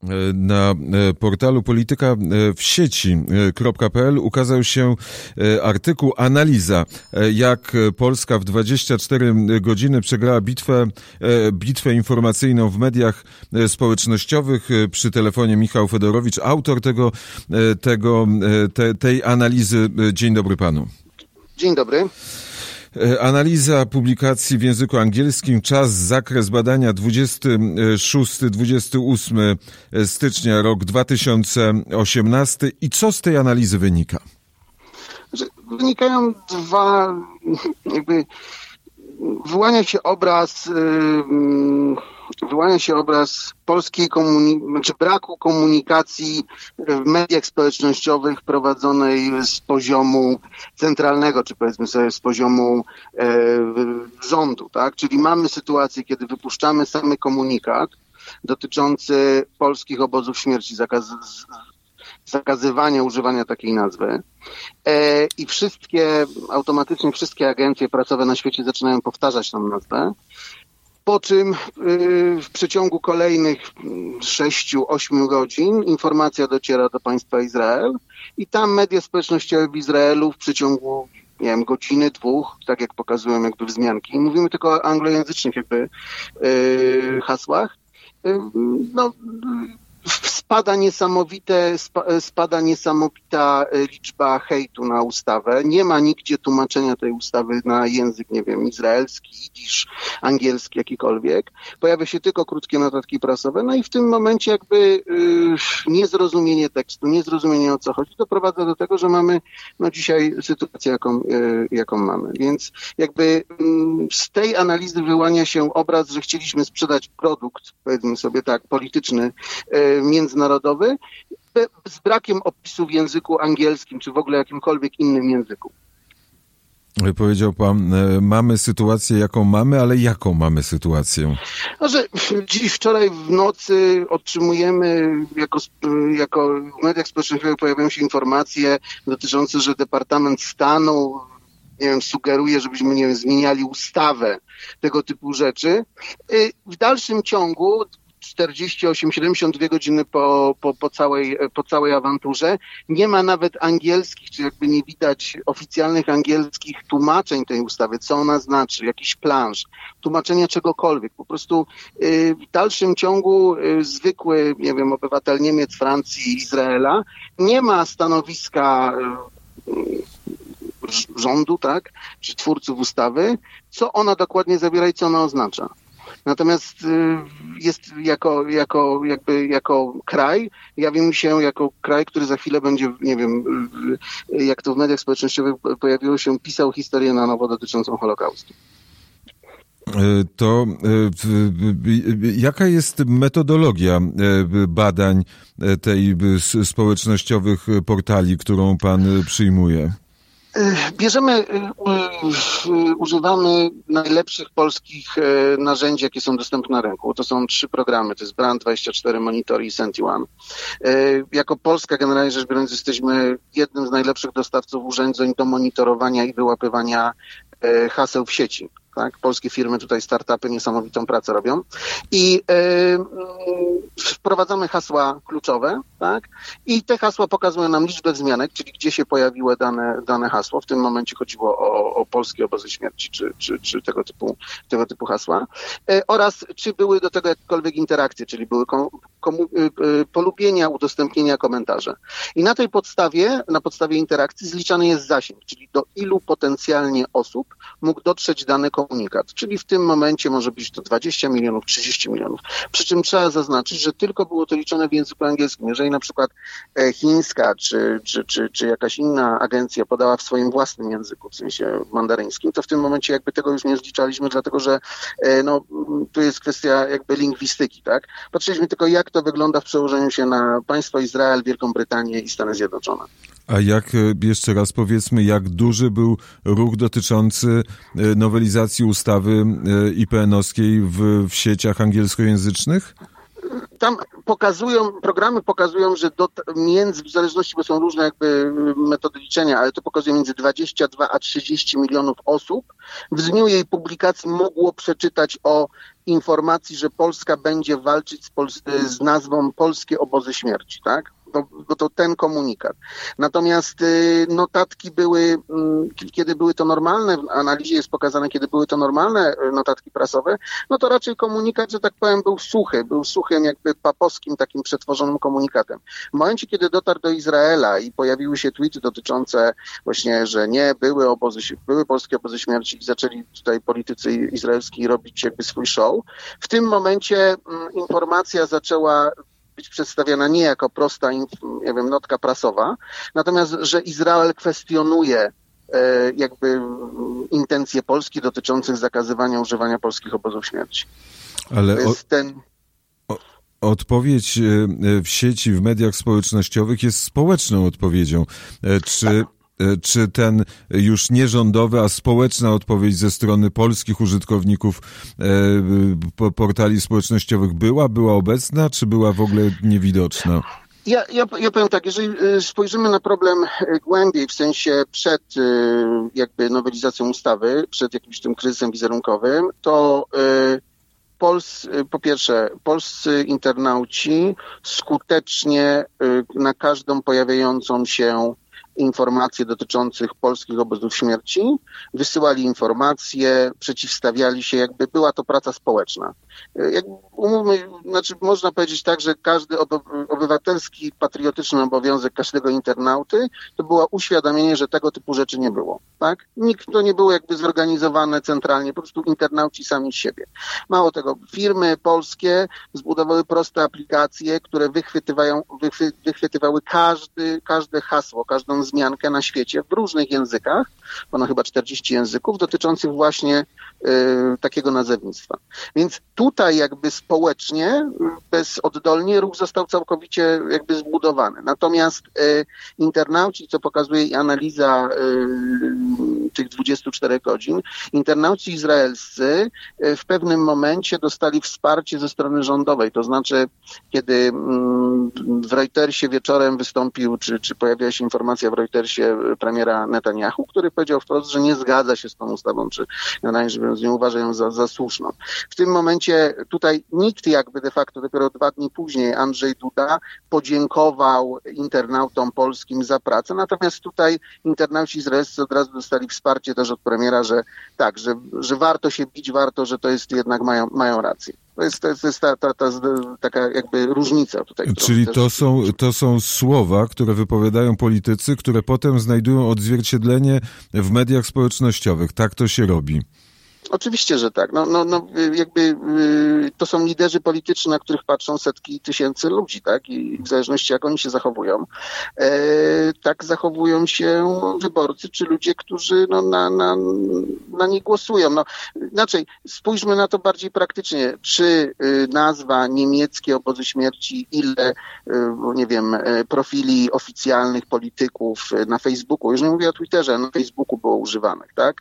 Na portalu polityka w sieci.pl ukazał się artykuł, analiza, jak Polska w 24 godziny przegrała bitwę informacyjną w mediach społecznościowych. Przy telefonie Michał Fedorowicz, autor tej analizy. Dzień dobry panu. Dzień dobry. Analiza publikacji w języku angielskim, czas, zakres badania 26-28 stycznia, rok 2018. I co z tej analizy wynika? Wynikają wyłania się obraz polskiej braku komunikacji w mediach społecznościowych prowadzonej z poziomu centralnego, czy powiedzmy sobie z poziomu rządu, tak? Czyli mamy sytuację, kiedy wypuszczamy samy komunikat dotyczący polskich obozów śmierci, zakazywania używania takiej nazwy. I automatycznie wszystkie agencje prasowe na świecie zaczynają powtarzać tę nazwę. Po czym w przeciągu kolejnych 6-8 godzin informacja dociera do państwa Izrael i tam media społecznościowe w Izraelu w przeciągu, nie wiem, godziny, dwóch, tak jak pokazują jakby wzmianki, mówimy tylko o anglojęzycznych jakby hasłach, spada niesamowita liczba hejtu na ustawę. Nie ma nigdzie tłumaczenia tej ustawy na język, nie wiem, izraelski, jidysz, angielski, jakikolwiek. Pojawia się tylko krótkie notatki prasowe, no i w tym momencie jakby niezrozumienie tekstu, niezrozumienie o co chodzi, doprowadza do tego, że mamy dzisiaj sytuację, jaką mamy. Więc jakby z tej analizy wyłania się obraz, że chcieliśmy sprzedać produkt, powiedzmy sobie tak, polityczny, międzynarodowy, z brakiem opisu w języku angielskim, czy w ogóle jakimkolwiek innym języku. Powiedział pan, mamy sytuację, jaką mamy, ale jaką mamy sytuację? Wczoraj w nocy otrzymujemy, jako w mediach społecznościowych pojawiają się informacje dotyczące, że Departament Stanu, nie wiem, sugeruje, żebyśmy, nie wiem, zmieniali ustawę, tego typu rzeczy. W dalszym ciągu 48-72 godziny po całej awanturze. Nie ma nawet angielskich, czy jakby nie widać oficjalnych angielskich tłumaczeń tej ustawy, co ona znaczy, jakiś plansz, tłumaczenia czegokolwiek. Po prostu w dalszym ciągu zwykły, nie wiem, obywatel Niemiec, Francji, Izraela nie ma stanowiska rządu, tak, czy twórców ustawy, co ona dokładnie zawiera i co ona oznacza. Natomiast jest jako kraj, jawi mi się jako kraj, który za chwilę będzie, nie wiem, jak to w mediach społecznościowych pojawiło się, pisał historię na nowo dotyczącą Holokaustu. To jaka jest metodologia badań tej społecznościowych portali, którą pan przyjmuje? Używamy najlepszych polskich narzędzi, jakie są dostępne na rynku. To są 3 programy, to jest Brand24, Monitor i Sentione. Jako Polska, generalnie rzecz biorąc, jesteśmy jednym z najlepszych dostawców urządzeń do monitorowania i wyłapywania haseł w sieci. Tak? Polskie firmy, tutaj startupy niesamowitą pracę robią i wprowadzamy hasła kluczowe, tak? I te hasła pokazują nam liczbę wzmianek, czyli gdzie się pojawiło dane hasło. W tym momencie chodziło o polskie obozy śmierci, czy tego typu hasła. Oraz czy były do tego jakiekolwiek interakcje, czyli były polubienia, udostępnienia, komentarze. I na tej podstawie, na podstawie interakcji zliczany jest zasięg, czyli do ilu potencjalnie osób mógł dotrzeć dany komunikat. Czyli w tym momencie może być to 20 milionów, 30 milionów. Przy czym trzeba zaznaczyć, że tylko było to liczone w języku angielskim. Jeżeli na przykład chińska czy jakaś inna agencja podała w swoim własnym języku, w sensie mandaryńskim, to w tym momencie jakby tego już nie zliczaliśmy, dlatego że tu jest kwestia jakby lingwistyki, tak? Patrzyliśmy tylko, jak to wygląda w przełożeniu się na państwo Izrael, Wielką Brytanię i Stany Zjednoczone. A jeszcze raz powiedzmy, jak duży był ruch dotyczący nowelizacji ustawy IPN-owskiej w sieciach angielskojęzycznych? Tam programy pokazują, że w zależności, bo są różne jakby metody liczenia, ale to pokazuje między 22 a 30 milionów osób w dniu jej publikacji mogło przeczytać o informacji, że Polska będzie walczyć z nazwą Polskie Obozy Śmierci, tak? Bo to ten komunikat. Natomiast notatki były, kiedy były to normalne, w analizie jest pokazane, kiedy były to normalne notatki prasowe, no to raczej komunikat, że tak powiem, był suchym jakby papowskim takim przetworzonym komunikatem. W momencie, kiedy dotarł do Izraela i pojawiły się tweety dotyczące właśnie, że nie, były polskie obozy śmierci i zaczęli tutaj politycy izraelski robić jakby swój show, w tym momencie informacja zaczęła być przedstawiana nie jako prosta, nie wiem, notka prasowa, natomiast, że Izrael kwestionuje jakby intencje Polski dotyczących zakazywania używania polskich obozów śmierci. Ale odpowiedź w sieci, w mediach społecznościowych jest społeczną odpowiedzią. Czy ten już nie rządowy, a społeczna odpowiedź ze strony polskich użytkowników portali społecznościowych była obecna, czy była w ogóle niewidoczna? Ja powiem tak, jeżeli spojrzymy na problem głębiej, w sensie przed jakby nowelizacją ustawy, przed jakimś tym kryzysem wizerunkowym, to po pierwsze, polscy internauci skutecznie na każdą pojawiającą się informacje dotyczących polskich obozów śmierci, wysyłali informacje, przeciwstawiali się, jakby była to praca społeczna. Można powiedzieć tak, że każdy obywatelski, patriotyczny obowiązek każdego internauty to było uświadomienie, że tego typu rzeczy nie było. Tak? To nie było jakby zorganizowane centralnie, po prostu internauci sami z siebie. Mało tego, firmy polskie zbudowały proste aplikacje, które wychwytywały każde hasło, każdą wzmiankę na świecie w różnych językach, ponad chyba 40 języków, dotyczących właśnie takiego nazewnictwa. Więc tutaj jakby społecznie, bezoddolnie ruch został całkowicie jakby zbudowany. Natomiast internauci, co pokazuje i analiza tych 24 godzin, internauci izraelscy w pewnym momencie dostali wsparcie ze strony rządowej. To znaczy, kiedy w Reutersie wieczorem wystąpił, czy pojawiła się informacja w Reutersie premiera Netanyahu, który powiedział wprost, że nie zgadza się z tą ustawą, czy że nie uważa ją za słuszną. W tym momencie tutaj nikt jakby de facto, dopiero 2 dni później Andrzej Duda podziękował internautom polskim za pracę, natomiast tutaj internauci izraelscy od razu dostali wsparcie też od premiera, że tak, że warto się bić, że to jest jednak mają rację. To jest taka jakby różnica tutaj. Czyli to są słowa, które wypowiadają politycy, które potem znajdują odzwierciedlenie w mediach społecznościowych. Tak to się robi. Oczywiście, że tak. Jakby to są liderzy polityczni, na których patrzą setki tysięcy ludzi, tak? I w zależności jak oni się zachowują, tak zachowują się wyborcy, czy ludzie, którzy na nich głosują. Inaczej, spójrzmy na to bardziej praktycznie. Czy nazwa niemieckie obozy śmierci, ile, nie wiem, profili oficjalnych polityków na Facebooku, już nie mówię o Twitterze, na Facebooku było używanych, tak?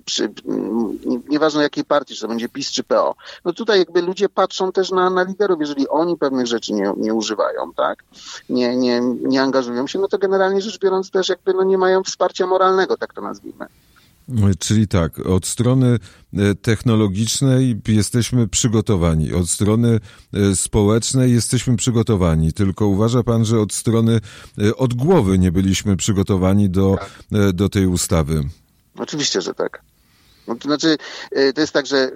Nieważne jakiej partii, czy to będzie PiS czy PO. No tutaj jakby ludzie patrzą też na liderów, jeżeli oni pewnych rzeczy nie używają, tak? Nie angażują się, no to generalnie rzecz biorąc też jakby nie mają wsparcia moralnego, tak to nazwijmy. Czyli tak, od strony technologicznej jesteśmy przygotowani, od strony społecznej jesteśmy przygotowani, tylko uważa pan, że od głowy nie byliśmy przygotowani do tej ustawy? Oczywiście, że tak. To znaczy, to jest tak, że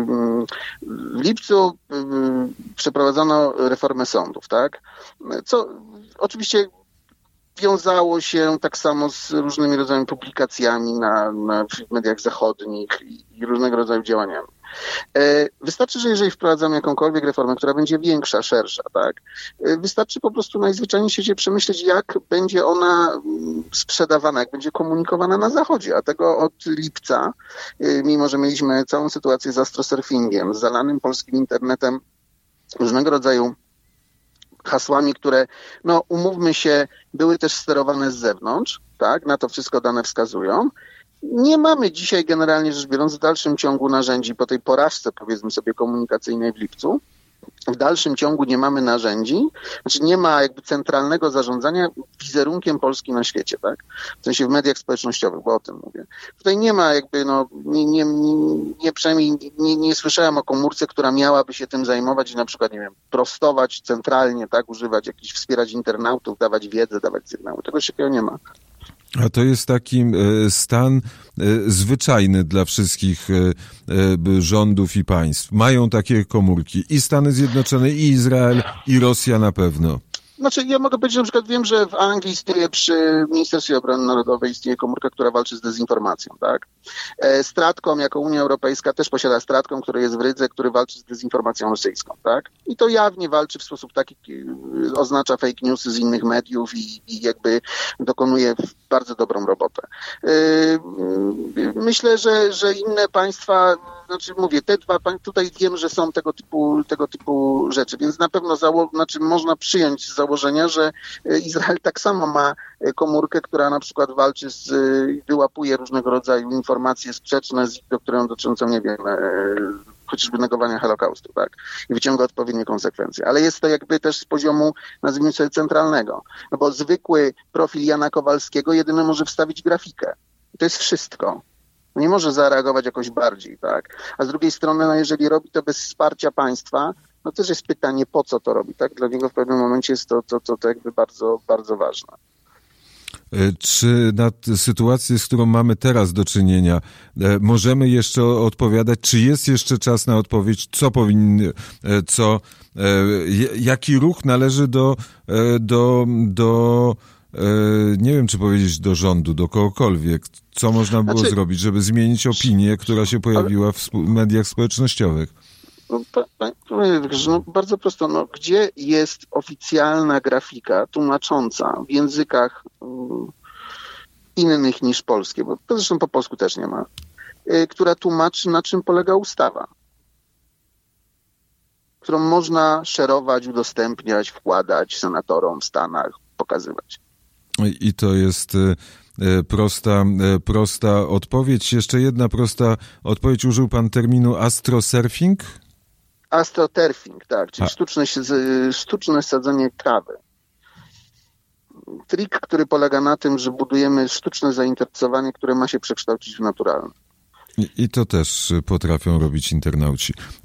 w lipcu przeprowadzono reformę sądów, tak? Co oczywiście wiązało się tak samo z różnymi rodzajami publikacjami w mediach zachodnich i różnego rodzaju działaniami. Wystarczy, że jeżeli wprowadzamy jakąkolwiek reformę, która będzie większa, szersza, tak? Wystarczy po prostu najzwyczajniej w świecie przemyśleć, jak będzie ona sprzedawana, jak będzie komunikowana na Zachodzie. A tego od lipca, mimo że mieliśmy całą sytuację z astrosurfingiem, z zalanym polskim internetem, różnego rodzaju hasłami, które, umówmy się, były też sterowane z zewnątrz, tak? Na to wszystko dane wskazują. Nie mamy dzisiaj generalnie rzecz biorąc w dalszym ciągu narzędzi po tej porażce, powiedzmy sobie, komunikacyjnej w lipcu, w dalszym ciągu nie mamy narzędzi, znaczy nie ma jakby centralnego zarządzania wizerunkiem Polski na świecie, tak? W sensie w mediach społecznościowych, bo o tym mówię. Tutaj nie ma jakby, przynajmniej nie słyszałem o komórce, która miałaby się tym zajmować i na przykład, nie wiem, prostować centralnie, tak? Używać jakichś, wspierać internautów, dawać wiedzę, dawać sygnały. Tego się nie ma. A to jest taki stan zwyczajny dla wszystkich rządów i państw. Mają takie komórki i Stany Zjednoczone, i Izrael, i Rosja na pewno. Znaczy, ja mogę powiedzieć, że na przykład wiem, że w Anglii istnieje przy Ministerstwie Obrony Narodowej istnieje komórka, która walczy z dezinformacją, tak? Stratcom jako Unia Europejska też posiada Stratcom, który jest w Rydze, który walczy z dezinformacją rosyjską, tak? I to jawnie walczy w sposób taki, oznacza fake newsy z innych mediów i jakby dokonuje bardzo dobrą robotę. Myślę, że inne państwa, znaczy mówię, te dwa, tutaj wiem, że są tego typu rzeczy, więc na pewno można przyjąć z założenia, że Izrael tak samo ma komórkę, która na przykład walczy wyłapuje różnego rodzaju informacje sprzeczne z doktrynę dotyczącą, nie wiem, chociażby negowania Holokaustu, tak? I wyciąga odpowiednie konsekwencje. Ale jest to jakby też z poziomu, nazwijmy sobie, centralnego. No bo zwykły profil Jana Kowalskiego jedynie może wstawić grafikę. I to jest wszystko. Nie może zareagować jakoś bardziej, tak? A z drugiej strony, jeżeli robi to bez wsparcia państwa, no też jest pytanie, po co to robi, tak? Dla niego w pewnym momencie jest to jakby bardzo, bardzo ważne. Czy na sytuację, z którą mamy teraz do czynienia, możemy jeszcze odpowiadać? Czy jest jeszcze czas na odpowiedź? Jaki ruch należy do nie wiem, czy powiedzieć do rządu, do kogokolwiek? Co można było zrobić, żeby zmienić opinię, która się pojawiła w mediach społecznościowych? Bardzo prosto, gdzie jest oficjalna grafika tłumacząca w językach innych niż polskie, bo zresztą po polsku też nie ma, która tłumaczy, na czym polega ustawa, którą można szerować, udostępniać, wkładać senatorom w Stanach, pokazywać. I to jest prosta odpowiedź. Jeszcze jedna prosta odpowiedź. Użył pan terminu astrosurfing? Astroturfing, tak, czyli sztuczne sadzenie trawy. Trik, który polega na tym, że budujemy sztuczne zainteresowanie, które ma się przekształcić w naturalne. I to też potrafią robić internauci.